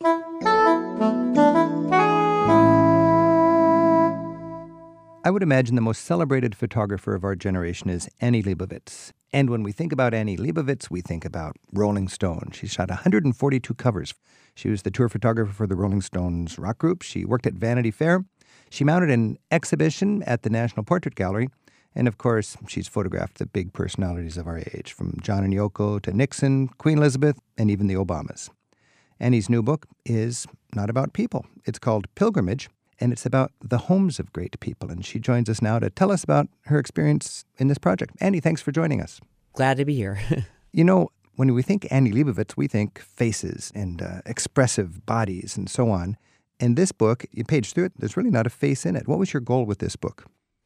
I would imagine the most celebrated photographer of our generation is Annie Leibovitz. And when we think about Annie Leibovitz, we think about Rolling Stone. She shot 142 covers. She was the tour photographer for the Rolling Stones rock group. She worked at Vanity Fair. She mounted an exhibition at the National Portrait Gallery. And of course, she's photographed the big personalities of our age, from John and Yoko to Nixon, Queen Elizabeth, and even the Obamas. Annie's new book is not about people. It's called Pilgrimage, and it's about the homes of great people. And she joins us now to tell us about her experience in this project. Annie, thanks for joining us. Glad to be here. You know, when we think Annie Leibovitz, we think faces and expressive bodies and so on. And this book, you page through it, there's really not a face in it. What was your goal with this book?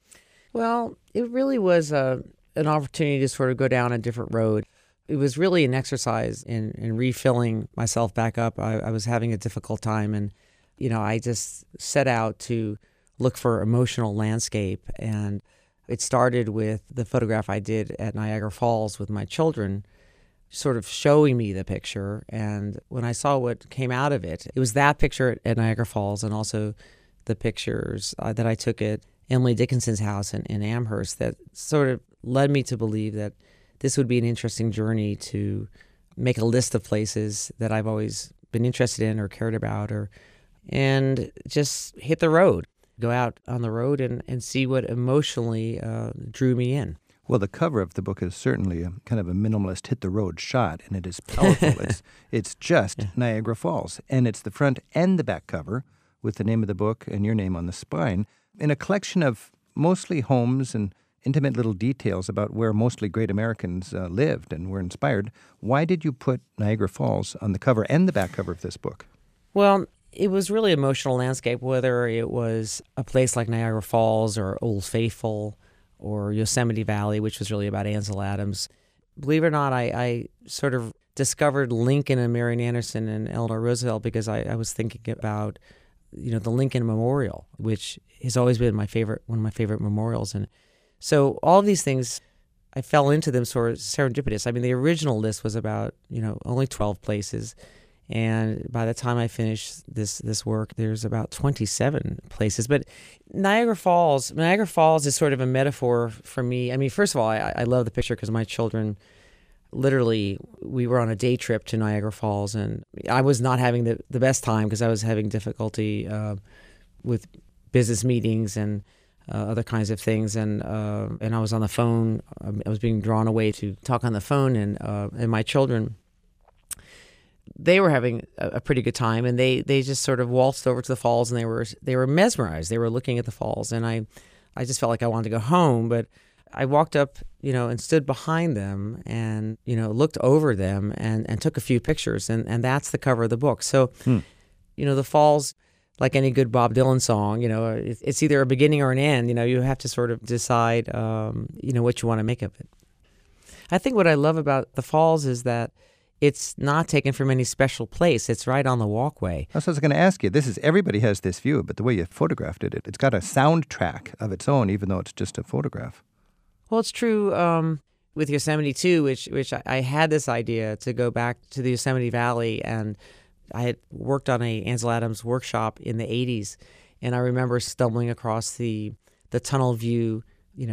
Well, it really was an opportunity to sort of go down a different road. It was really an exercise in refilling myself back up. I was having a difficult time, and I just set out to look for emotional landscape. And it started with the photograph I did at Niagara Falls with my children, sort of showing me the picture. And when I saw what came out of it, it was that picture at Niagara Falls and also the pictures that I took at Emily Dickinson's house in Amherst that sort of led me to believe that this would be an interesting journey to make a list of places that I've always been interested in or cared about, and just hit the road, go out on the road and see what emotionally drew me in. Well, the cover of the book is certainly a kind of a minimalist hit-the-road shot, and it is powerful. It's just Niagara Falls, and it's the front and the back cover with the name of the book and your name on the spine, in a collection of mostly homes and intimate little details about where mostly great Americans lived and were inspired. Why did you put Niagara Falls on the cover and the back cover of this book? Well, it was really emotional landscape, whether it was a place like Niagara Falls or Old Faithful or Yosemite Valley, which was really about Ansel Adams. Believe it or not, I sort of discovered Lincoln and Marian Anderson and Eleanor Roosevelt because I was thinking about the Lincoln Memorial, which has always been one of my favorite memorials. And so all of these things, I fell into them sort of serendipitous. I mean, the original list was about, only 12 places. And by the time I finished this work, there's about 27 places. But Niagara Falls is sort of a metaphor for me. I mean, first of all, I love the picture because my children, literally, we were on a day trip to Niagara Falls, and I was not having the best time because I was having difficulty with business meetings and other kinds of things, and I was on the phone. I was being drawn away to talk on the phone, and my children, they were having a pretty good time, and they just sort of waltzed over to the falls, and they were mesmerized. They were looking at the falls, and I just felt like I wanted to go home, but I walked up, and stood behind them and, looked over them and took a few pictures, and that's the cover of the book. So, the falls, like any good Bob Dylan song, it's either a beginning or an end. You have to sort of decide, what you want to make of it. I think what I love about the falls is that it's not taken from any special place. It's right on the walkway. That's what I was going to ask you. Everybody has this view, but the way you photographed it, it's got a soundtrack of its own, even though it's just a photograph. Well, it's true with Yosemite too, which I had this idea to go back to the Yosemite Valley, and I had worked on a Ansel Adams workshop in the 80s, and I remember stumbling across the tunnel view,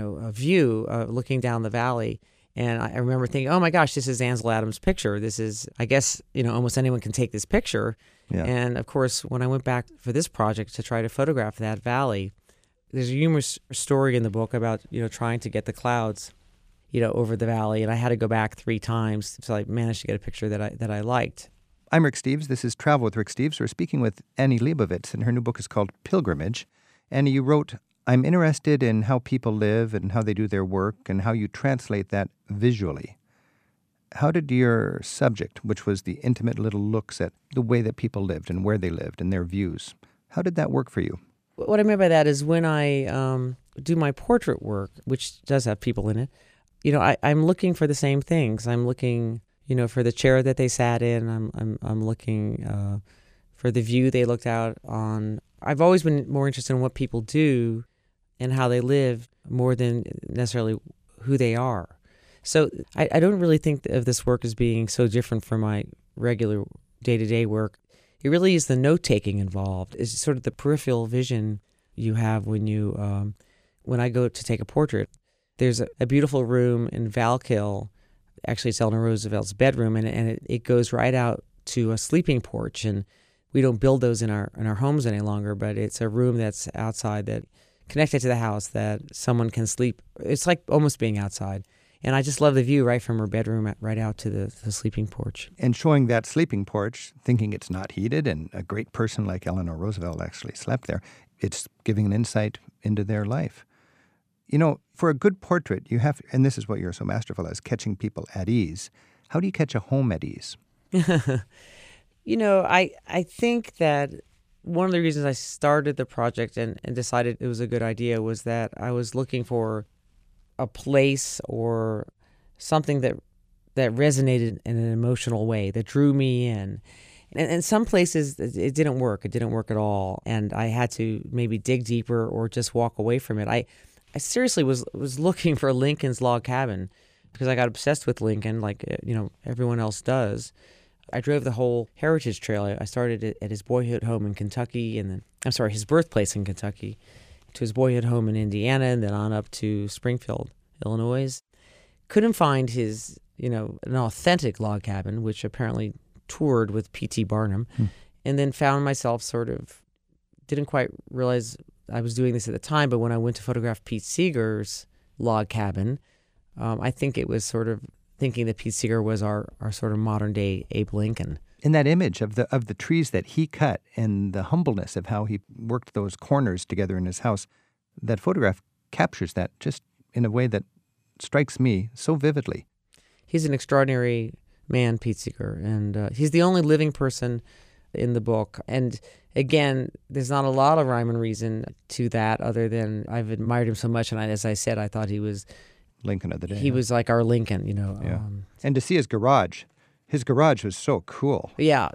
looking down the valley. And I remember thinking, oh my gosh, this is Ansel Adams' picture. This is, I guess, almost anyone can take this picture. Yeah. And of course, when I went back for this project to try to photograph that valley, there's a humorous story in the book about, trying to get the clouds, over the valley. And I had to go back 3 times until I managed to get a picture that I liked. I'm Rick Steves. This is Travel with Rick Steves. We're speaking with Annie Leibovitz, and her new book is called Pilgrimage. Annie, you wrote, I'm interested in how people live and how they do their work and how you translate that visually. How did your subject, which was the intimate little looks at the way that people lived and where they lived and their views, how did that work for you? What I mean by that is when I do my portrait work, which does have people in it, I'm looking for the same things. I'm looking, for the chair that they sat in. I'm looking for the view they looked out on. I've always been more interested in what people do and how they live more than necessarily who they are. So I don't really think of this work as being so different from my regular day-to-day work. it really is the note-taking involved. It's sort of the peripheral vision you have when I go to take a portrait. There's a beautiful room in Valkill. Actually, it's Eleanor Roosevelt's bedroom, and it goes right out to a sleeping porch. And we don't build those in our homes any longer, but it's a room that's outside, that connected to the house, that someone can sleep. It's like almost being outside. And I just love the view right from her bedroom right out to the sleeping porch. And showing that sleeping porch, thinking it's not heated, and a great person like Eleanor Roosevelt actually slept there, it's giving an insight into their life. You know, for a good portrait, you have, and this is what you're so masterful at, is catching people at ease. How do you catch a home at ease? You know, I think that one of the reasons I started the project and decided it was a good idea was that I was looking for a place or something that resonated in an emotional way, that drew me in. And some places it didn't work. It didn't work at all. And I had to maybe dig deeper or just walk away from it. I seriously was looking for Lincoln's log cabin because I got obsessed with Lincoln, like everyone else does. I drove the whole Heritage Trail. I started at his boyhood home in Kentucky, and then his birthplace in Kentucky, to his boyhood home in Indiana, and then on up to Springfield, Illinois. Couldn't find his, an authentic log cabin, which apparently toured with P.T. Barnum, and then found myself didn't quite realize I was doing this at the time, but when I went to photograph Pete Seeger's log cabin, I think it was sort of thinking that Pete Seeger was our sort of modern-day Abe Lincoln. In that image of the trees that he cut and the humbleness of how he worked those corners together in his house, that photograph captures that just in a way that strikes me so vividly. He's an extraordinary man, Pete Seeger, and he's the only living person in the book. And again, there's not a lot of rhyme and reason to that other than I've admired him so much, and as I said, I thought he was Lincoln of the day. He was like our Lincoln, Yeah. And to see his garage was so cool. Yeah,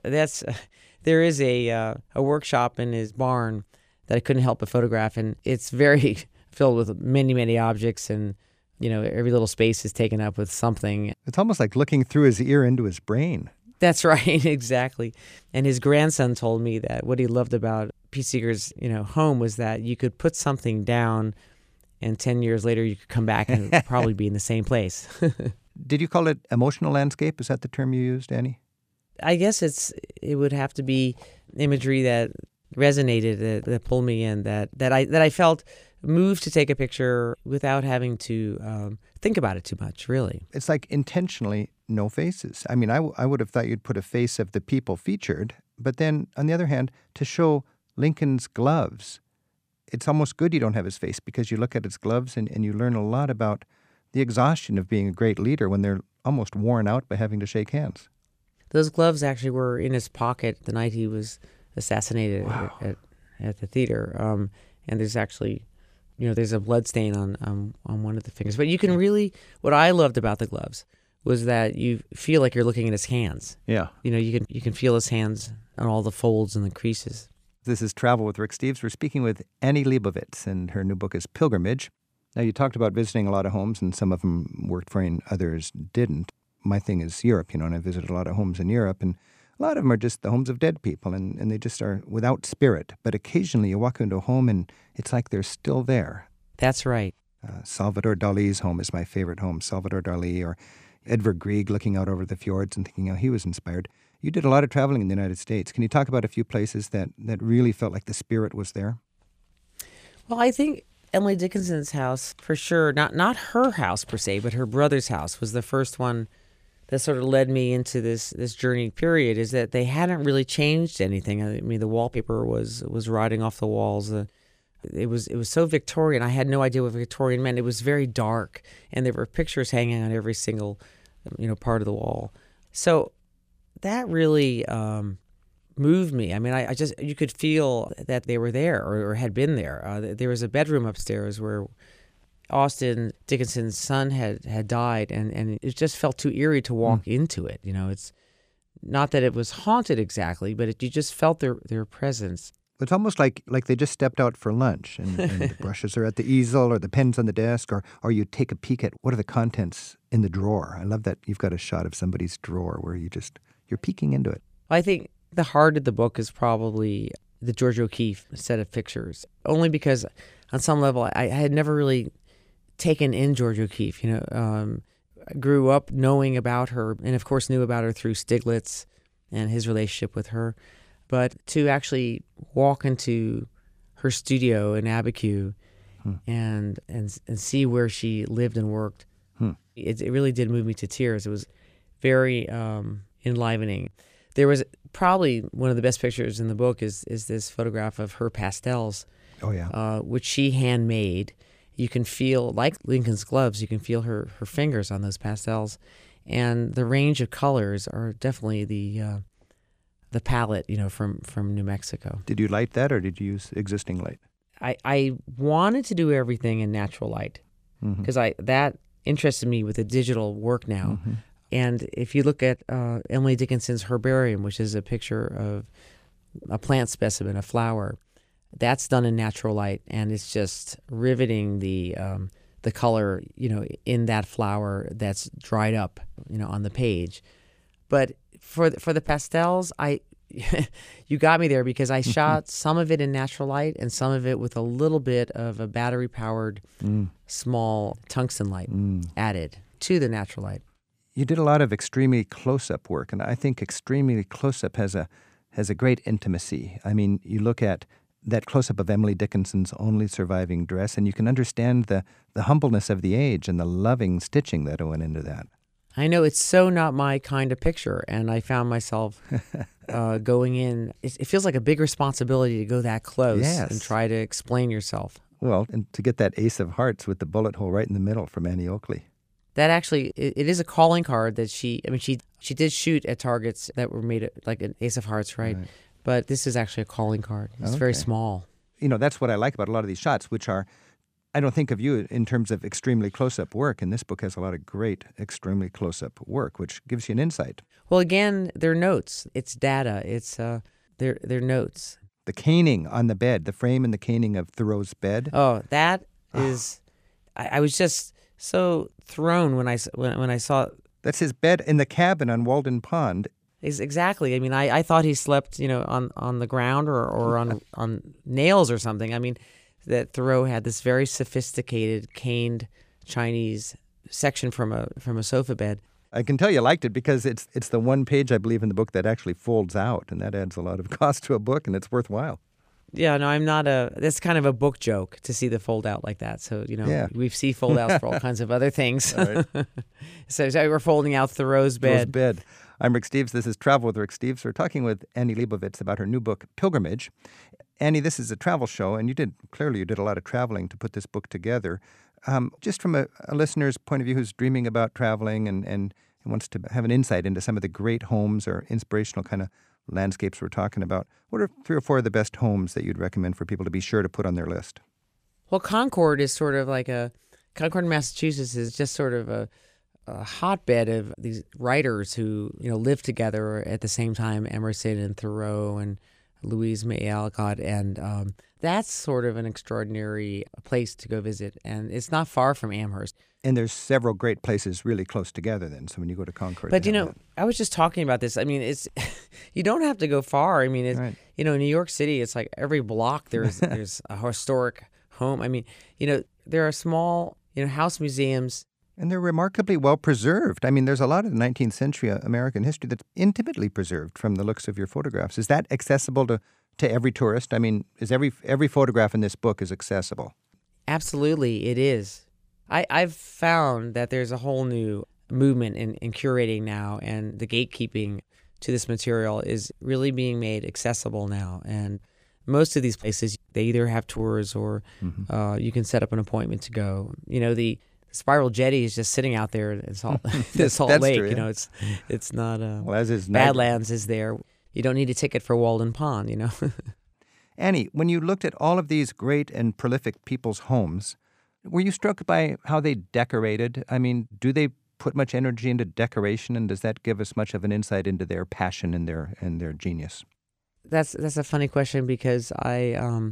there is a workshop in his barn that I couldn't help but photograph, and it's very filled with many, many objects, and every little space is taken up with something. It's almost like looking through his ear into his brain. That's right, exactly. And his grandson told me that what he loved about Pete Seeger's home was that you could put something down, and 10 years later you could come back and it would probably be in the same place. Did you call it emotional landscape? Is that the term you used, Annie? I guess it would have to be imagery that resonated, that pulled me in, that I felt moved to take a picture without having to think about it too much, really. It's like intentionally no faces. I mean, I would have thought you'd put a face of the people featured, but then on the other hand, to show Lincoln's gloves, it's almost good you don't have his face because you look at his gloves and you learn a lot about the exhaustion of being a great leader when they're almost worn out by having to shake hands. Those gloves actually were in his pocket the night he was assassinated. Wow. at the theater. And there's actually, there's a blood stain on one of the fingers. But you can really, what I loved about the gloves was that you feel like you're looking at his hands. Yeah. You can feel his hands on all the folds and the creases. This is Travel with Rick Steves. We're speaking with Annie Leibovitz, and her new book is Pilgrimage. Now, you talked about visiting a lot of homes, and some of them worked for you and others didn't. My thing is Europe, and I visited a lot of homes in Europe, and a lot of them are just the homes of dead people, and they just are without spirit. But occasionally you walk into a home, and it's like they're still there. That's right. Salvador Dali's home is my favorite home. Salvador Dali, or Edvard Grieg looking out over the fjords and thinking how he was inspired. You did a lot of traveling in the United States. Can you talk about a few places that really felt like the spirit was there? Well, I think Emily Dickinson's house, for sure, not her house per se, but her brother's house was the first one that sort of led me into this journey period, is that they hadn't really changed anything. I mean, the wallpaper was rotting off the walls. It was so Victorian. I had no idea what Victorian meant. It was very dark, and there were pictures hanging on every single part of the wall. So that really moved me. I mean, I just, you could feel that they were there or had been there. There was a bedroom upstairs where Austin Dickinson's son had died, and it just felt too eerie to walk into it. It's not that it was haunted exactly, but you just felt their presence. It's almost like they just stepped out for lunch, and the brushes are at the easel or the pens on the desk, or you take a peek at what are the contents in the drawer. I love that you've got a shot of somebody's drawer where you're peeking into it. I think The heart of the book is probably the Georgia O'Keeffe set of pictures, only because on some level I had never really taken in Georgia O'Keeffe. I grew up knowing about her, and of course knew about her through Stiglitz and his relationship with her. But to actually walk into her studio in Abiquiu and see where she lived and worked, it really did move me to tears. It was very enlivening. There was probably one of the best pictures in the book is this photograph of her pastels, which she handmade. You can feel, like Lincoln's gloves, you can feel her fingers on those pastels, and the range of colors are definitely the palette, from New Mexico. Did you light that, or did you use existing light? I wanted to do everything in natural light because that interested me with the digital work now. And if you look at Emily Dickinson's herbarium, which is a picture of a plant specimen, a flower, that's done in natural light, and it's just riveting the color, in that flower that's dried up, on the page. But for the pastels, you got me there because I shot some of it in natural light and some of it with a little bit of a battery-powered small tungsten light added to the natural light. You did a lot of extremely close-up work, and I think extremely close-up has a great intimacy. I mean, you look at that close-up of Emily Dickinson's only surviving dress, and you can understand the humbleness of the age and the loving stitching that went into that. I know, it's so not my kind of picture, and I found myself going in. It feels like a big responsibility to go that close and try to explain yourself. Well, and to get that ace of hearts with the bullet hole right in the middle from Annie Oakley. That actually, it is a calling card that she did shoot at targets that were made like an ace of hearts, right? But this is actually a calling card. It's very small. That's what I like about a lot of these shots, which are, I don't think of you in terms of extremely close-up work, and this book has a lot of great extremely close-up work, which gives you an insight. Well, again, they're notes. It's data. It's they're notes. The caning on the bed, the frame and the caning of Thoreau's bed. Oh, that is, I was just so thrown when I saw. That's his bed in the cabin on Walden Pond. Exactly. I mean, I thought he slept, on the ground or on nails or something. I mean, that Thoreau had this very sophisticated caned Chinese section from a sofa bed. I can tell you liked it because it's the one page, I believe, in the book that actually folds out, and that adds a lot of cost to a book, and it's worthwhile. Yeah, no, I'm not that's kind of a book joke to see the fold out like that. So, we see fold outs for all kinds of other things. Right. So we're folding out Thoreau's bed. I'm Rick Steves. This is Travel with Rick Steves. We're talking with Annie Leibovitz about her new book, Pilgrimage. Annie, this is a travel show, and you did a lot of traveling to put this book together. Just from a listener's point of view who's dreaming about traveling and wants to have an insight into some of the great homes or inspirational kind of landscapes we're talking about, what are 3 or 4 of the best homes that you'd recommend for people to be sure to put on their list? Well, Concord is sort of like Concord, Massachusetts is just sort of a hotbed of these writers who, lived together at the same time, Emerson and Thoreau and Louise May Alcott, and that's sort of an extraordinary place to go visit, and it's not far from Amherst. And there's several great places really close together then, so when you go to Concord. But, I was just talking about this. I mean, it's you don't have to go far. I mean, it's, right. In New York City, it's like every block there's a historic home. I mean, there are small, house museums. And they're remarkably well preserved. I mean, there's a lot of the 19th century American history that's intimately preserved from the looks of your photographs. Is that accessible to every tourist? I mean, is every photograph in this book is accessible? Absolutely, it is. I've found that there's a whole new movement in curating now, and the gatekeeping to this material is really being made accessible now. And most of these places, they either have tours or you can set up an appointment to go. The Spiral Jetty is just sitting out there. It's all this whole lake. True, yeah. It's not. Well, as is Badlands is there. You don't need a ticket for Walden Pond. Annie, when you looked at all of these great and prolific people's homes, were you struck by how they decorated? I mean, do they put much energy into decoration, and does that give us much of an insight into their passion and their genius? That's a funny question because I,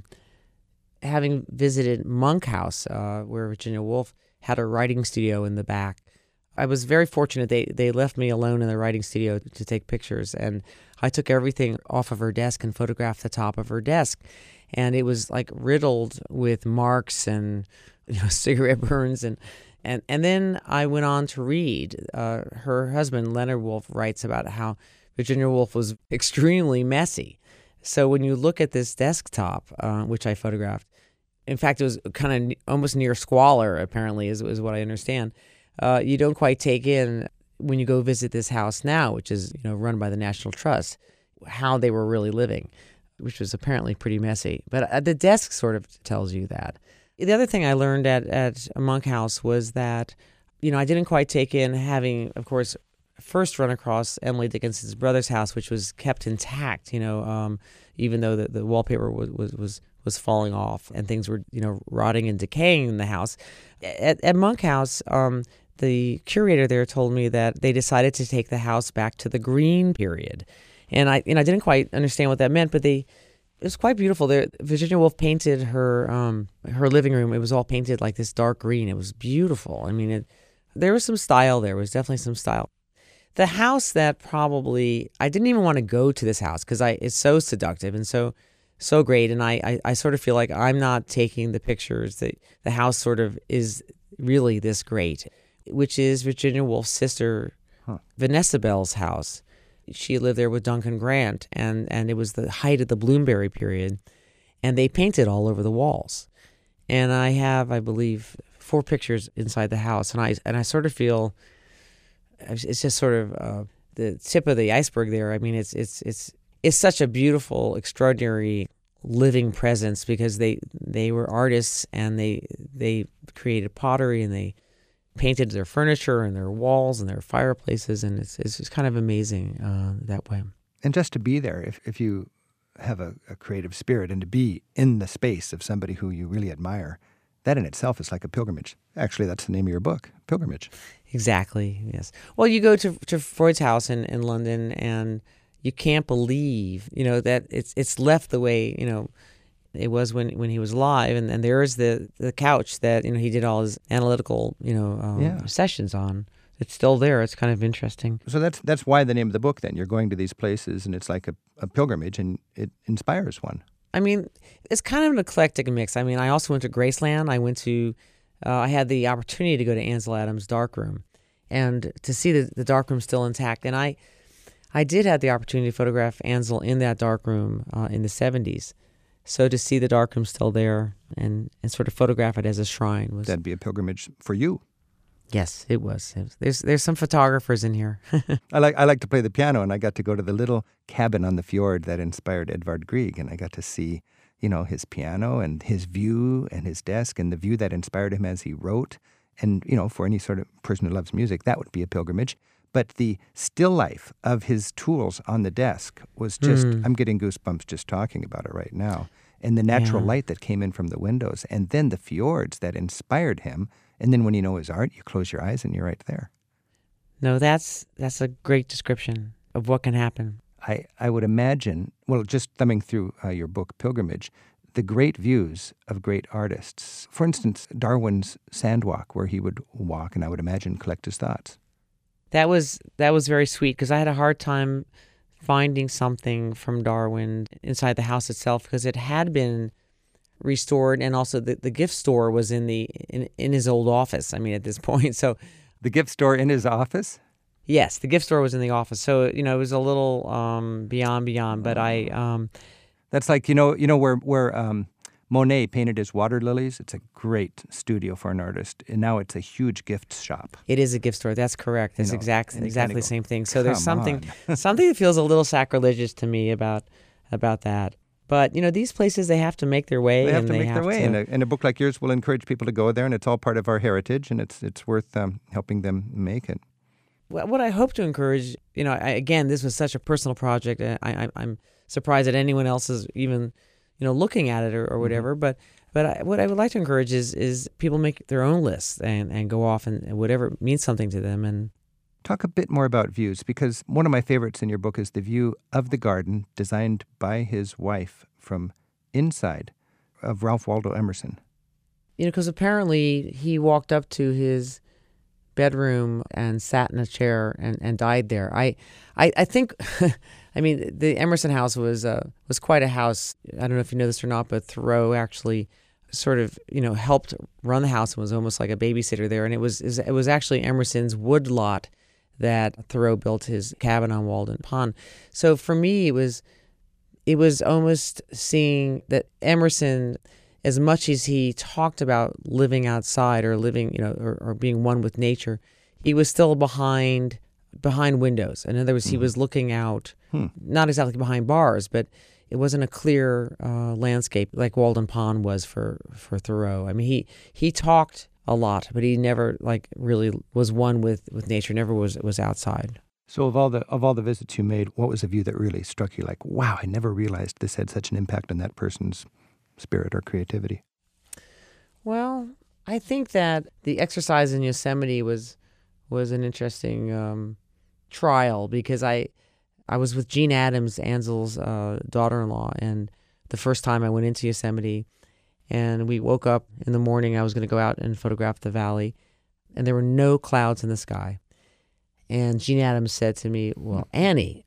having visited Monk House, where Virginia Woolf had a writing studio in the back, I was very fortunate. They left me alone in the writing studio to take pictures, and I took everything off of her desk and photographed the top of her desk, and it was like riddled with marks and cigarette burns and then I went on to read. Her husband Leonard Woolf writes about how Virginia Woolf was extremely messy. So when you look at this desktop, which I photographed, in fact, it was kind of almost near squalor. Apparently, is what I understand. You don't quite take in when you go visit this house now, which is run by the National Trust, how they were really living, which was apparently pretty messy. But the desk sort of tells you that. The other thing I learned at Monkhouse was that, I didn't quite take in having, of course, first run across Emily Dickinson's brother's house, which was kept intact, even though the wallpaper was falling off and things were, rotting and decaying in the house. At Monkhouse, the curator there told me that they decided to take the house back to the green period. And I didn't quite understand what that meant, but it was quite beautiful. Virginia Woolf painted her living room. It was all painted like this dark green. It was beautiful. I mean, there was some style there. There was definitely some style. The house that probably, I didn't even want to go to this house because it's so seductive and so great. And I sort of feel like I'm not taking the pictures. That the house sort of is really this great, which is Virginia Woolf's sister, Vanessa Bell's house. She lived there with Duncan Grant, and it was the height of the Bloomsbury period, and they painted all over the walls. And I have, I believe, 4 pictures inside the house, and I sort of feel it's just sort of the tip of the iceberg there. I mean, it's such a beautiful, extraordinary living presence because they were artists and they created pottery and they painted their furniture and their walls and their fireplaces, and it's just kind of amazing that way. And just to be there, if you have a creative spirit and to be in the space of somebody who you really admire, that in itself is like a pilgrimage. Actually, that's the name of your book, Pilgrimage. Exactly, yes. Well, you go to Freud's house in London, and you can't believe, that it's left the way, it was when he was alive, and there is the couch that he did all his analytical sessions on. It's still there. It's kind of interesting. So that's why the name of the book. Then you're going to these places, and it's like a pilgrimage, and it inspires one. I mean, it's kind of an eclectic mix. I mean, I also went to Graceland. I had the opportunity to go to Ansel Adams' darkroom, and to see the darkroom still intact. And I did have the opportunity to photograph Ansel in that darkroom in the 70s. So to see the darkroom still there and sort of photograph it as a shrine was... That'd be a pilgrimage for you. Yes, it was. There's some photographers in here. I like to play the piano, and I got to go to the little cabin on the fjord that inspired Edvard Grieg, and I got to see, his piano and his view and his desk and the view that inspired him as he wrote. And, for any sort of person who loves music, that would be a pilgrimage. But the still life of his tools on the desk was just, I'm getting goosebumps just talking about it right now. And the natural light that came in from the windows, and then the fjords that inspired him. And then when you know his art, you close your eyes and you're right there. No, that's a great description of what can happen. I would imagine, well, just thumbing through your book, Pilgrimage, the great views of great artists. For instance, Darwin's Sandwalk, where he would walk and I would imagine collect his thoughts. That was very sweet because I had a hard time finding something from Darwin inside the house itself because it had been restored, and also the gift store was in his old office. I mean, at this point, so the gift store in his office. Yes, the gift store was in the office, so it was a little beyond. But that's like where Monet painted his water lilies. It's a great studio for an artist, and now it's a huge gift shop. It is a gift store. That's correct. It's exactly the same thing. So there's something that feels a little sacrilegious to me about that. But these places, they have to make their way. They have to make their way, and a book like yours will encourage people to go there, and it's all part of our heritage, and it's worth helping them make it. What I hope to encourage, again, this was such a personal project. I'm surprised that anyone else is even looking at it or whatever. But what I would like to encourage is people make their own lists and go off and whatever means something to them. And talk a bit more about views, because one of my favorites in your book is the view of the garden designed by his wife from inside of Ralph Waldo Emerson. Because apparently he walked up to bedroom and sat in a chair and died there. I think, I mean, the Emerson house was quite a house. I don't know if you know this or not, but Thoreau actually sort of, helped run the house and was almost like a babysitter there. And it was actually Emerson's wood lot that Thoreau built his cabin on Walden Pond. So for me, it was almost seeing that Emerson, as much as he talked about living outside or living, or being one with nature, he was still behind windows. In other words, he was looking out, not exactly behind bars, but it wasn't a clear landscape like Walden Pond was for Thoreau. I mean, he talked a lot, but he never really was one with nature. Never was outside. So of all the visits you made, what was a view that really struck you? Like, wow, I never realized this had such an impact on that person's spirit or creativity. Well, I think that the exercise in Yosemite was an interesting trial, because I was with Jean Adams, Ansel's daughter-in-law, and the first time I went into Yosemite, and we woke up in the morning. I was going to go out and photograph the valley, and there were no clouds in the sky. And Jean Adams said to me, "Well, Annie,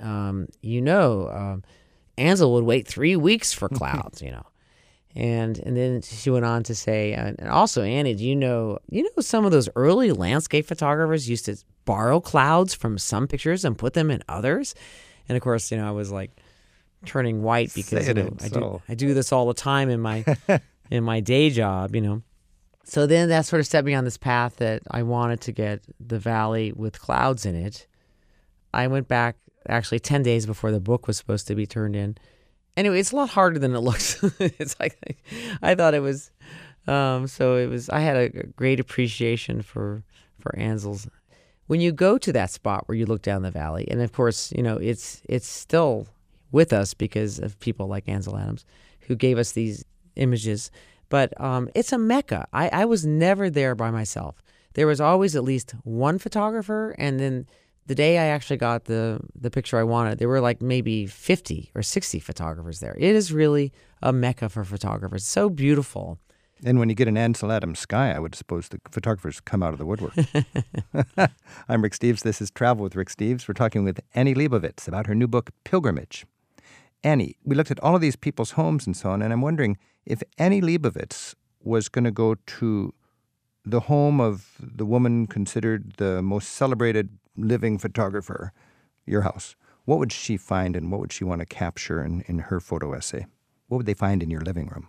Ansel would wait 3 weeks for clouds, And then she went on to say, and also, Annie, do you know some of those early landscape photographers used to borrow clouds from some pictures and put them in others?" And of course, I was like turning white because I do this all the time in my in my day job, So then that sort of set me on this path that I wanted to get the valley with clouds in it. I went back actually 10 days before the book was supposed to be turned in. Anyway, it's a lot harder than it looks. It's like I thought it was. I had a great appreciation for Ansel's. When you go to that spot where you look down the valley, and of course, it's still with us because of people like Ansel Adams, who gave us these images. But it's a mecca. I was never there by myself. There was always at least one photographer, and then the day I actually got the picture I wanted, there were like maybe 50 or 60 photographers there. It is really a mecca for photographers. It's so beautiful. And when you get an Ansel Adams sky, I would suppose the photographers come out of the woodwork. I'm Rick Steves. This is Travel with Rick Steves. We're talking with Annie Leibovitz about her new book, Pilgrimage. Annie, we looked at all of these people's homes and so on, and I'm wondering if Annie Leibovitz was going to go to the home of the woman considered the most celebrated living photographer, your house, what would she find and what would she want to capture in her photo essay? What would they find in your living room?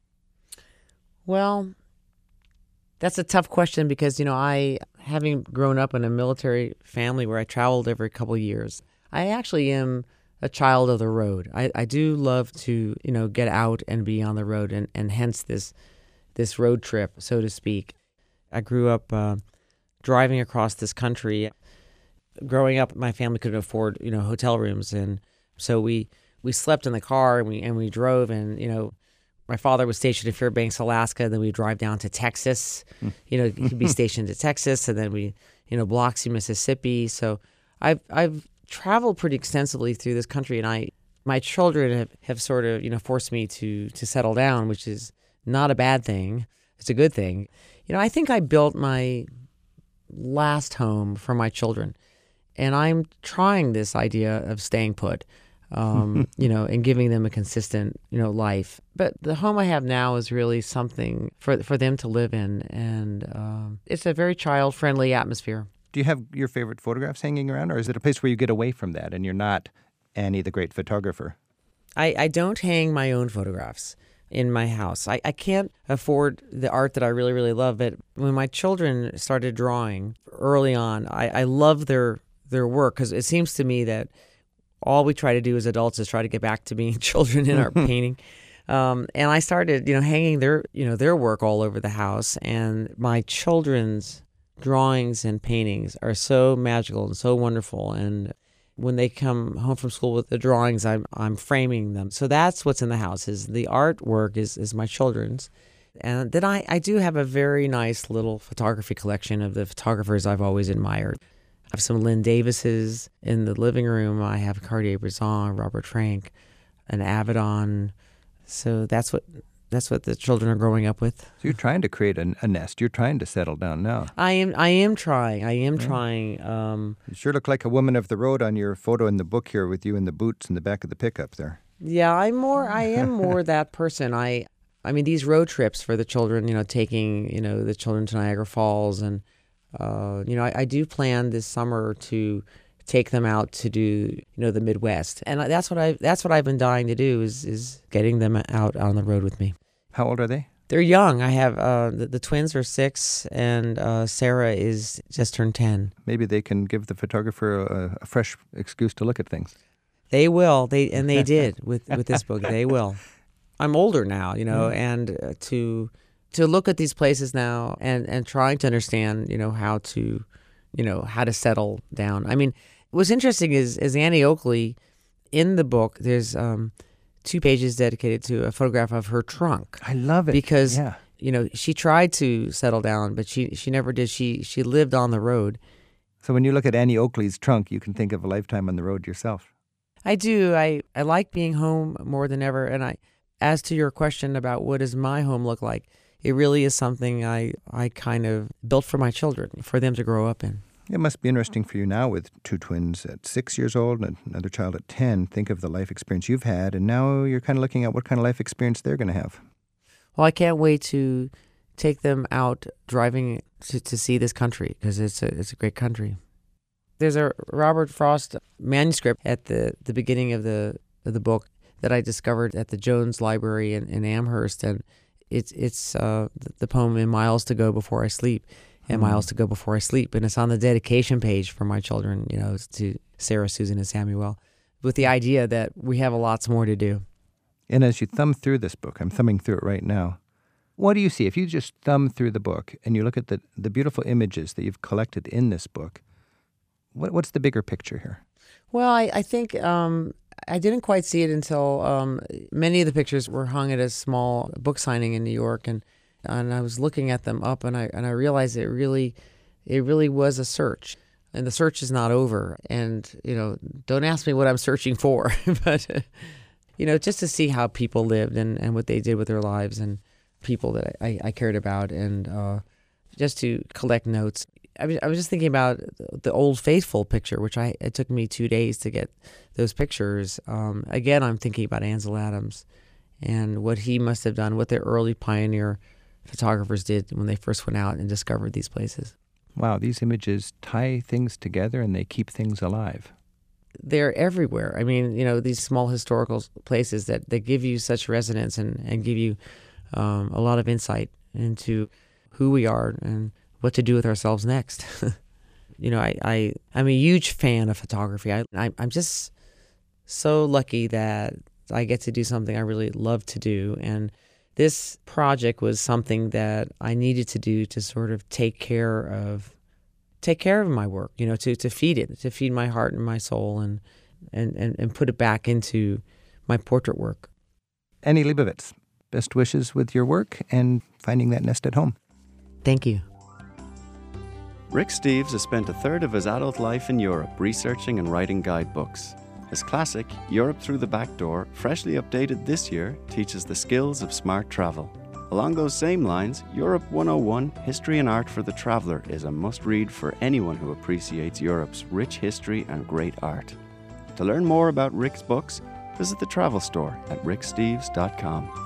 Well, that's a tough question because, I, having grown up in a military family where I traveled every couple of years, I actually am a child of the road. I do love to, get out and be on the road and hence this road trip, so to speak. I grew up driving across this country. Growing up, my family couldn't afford, hotel rooms. And so we slept in the car and we drove and, my father was stationed in Fairbanks, Alaska. Then we drive down to Texas. He could be stationed at Texas, and then we, Biloxi, Mississippi. So I've traveled pretty extensively through this country, and my children have sort of, forced me to settle down, which is not a bad thing. It's a good thing. I think I built my last home for my children, and I'm trying this idea of staying put. And giving them a consistent, life. But the home I have now is really something for them to live in, and it's a very child-friendly atmosphere. Do you have your favorite photographs hanging around, or is it a place where you get away from that and you're not Annie the great photographer? I don't hang my own photographs in my house. I can't afford the art that I really, really love, but when my children started drawing early on, I love their work because it seems to me that all we try to do as adults is try to get back to being children in our painting. And I started, hanging their work all over the house. And my children's drawings and paintings are so magical and so wonderful. And when they come home from school with the drawings, I'm framing them. So that's what's in the house. Is the artwork is my children's. And then I do have a very nice little photography collection of the photographers I've always admired. I have some Lynn Davises in the living room. I have Cartier-Bresson, Robert Frank, an Avedon. So that's That's what the children are growing up with. So you're trying to create a nest. You're trying to settle down now. I am trying. You sure look like a woman of the road on your photo in the book here with you in the boots in the back of the pickup there. Yeah, I am more that person. I mean, these road trips for the children, taking, the children to Niagara Falls. And, I do plan this summer to take them out to do, the Midwest. And that's what I've been dying to do is getting them out on the road with me. How old are they? They're young. I have the twins are 6 and Sarah is just turned 10. Maybe they can give the photographer a fresh excuse to look at things. They will. They did with this book. They will. I'm older now, and to look at these places now and trying to understand, how to settle down. I mean, what's interesting is Annie Oakley, in the book, there's 2 pages dedicated to a photograph of her trunk. I love it. Because, she tried to settle down, but she never did. She lived on the road. So when you look at Annie Oakley's trunk, you can think of a lifetime on the road yourself. I do. I like being home more than ever. And as to your question about what does my home look like, it really is something I kind of built for my children, for them to grow up in. It must be interesting for you now with 2 twins at 6 years old and another child at 10. Think of the life experience you've had, and now you're kind of looking at what kind of life experience they're going to have. Well, I can't wait to take them out driving to see this country, because it's a great country. There's a Robert Frost manuscript at the beginning of the book that I discovered at the Jones Library in Amherst, and it's the poem "In Miles to Go Before I Sleep," and Miles to Go Before I Sleep, and it's on the dedication page for my children, to Sarah, Susan, and Samuel, with the idea that we have lots more to do. And as you thumb through this book, I'm thumbing through it right now, what do you see? If you just thumb through the book and you look at the beautiful images that you've collected in this book, what's the bigger picture here? Well, I think I didn't quite see it until many of the pictures were hung at a small book signing in New York, and I was looking at them up, and I realized it really was a search, and the search is not over. And don't ask me what I'm searching for, but just to see how people lived and what they did with their lives, and people that I cared about, and just to collect notes. I was just thinking about the Old Faithful picture, which it took me 2 days to get those pictures. Again, I'm thinking about Ansel Adams and what he must have done, what the early pioneer photographers did when they first went out and discovered these places. Wow, these images tie things together and they keep things alive. They're everywhere. I mean, these small historical places that give you such resonance and give you a lot of insight into who we are and what to do with ourselves next. I'm a huge fan of photography. I'm just so lucky that I get to do something I really love to do. And this project was something that I needed to do to sort of take care of my work, to feed it, to feed my heart and my soul and put it back into my portrait work. Annie Leibovitz, best wishes with your work and finding that nest at home. Thank you. Rick Steves has spent a third of his adult life in Europe researching and writing guidebooks. His classic, Europe Through the Back Door, freshly updated this year, teaches the skills of smart travel. Along those same lines, Europe 101, History and Art for the Traveller is a must-read for anyone who appreciates Europe's rich history and great art. To learn more about Rick's books, visit the travel store at ricksteves.com.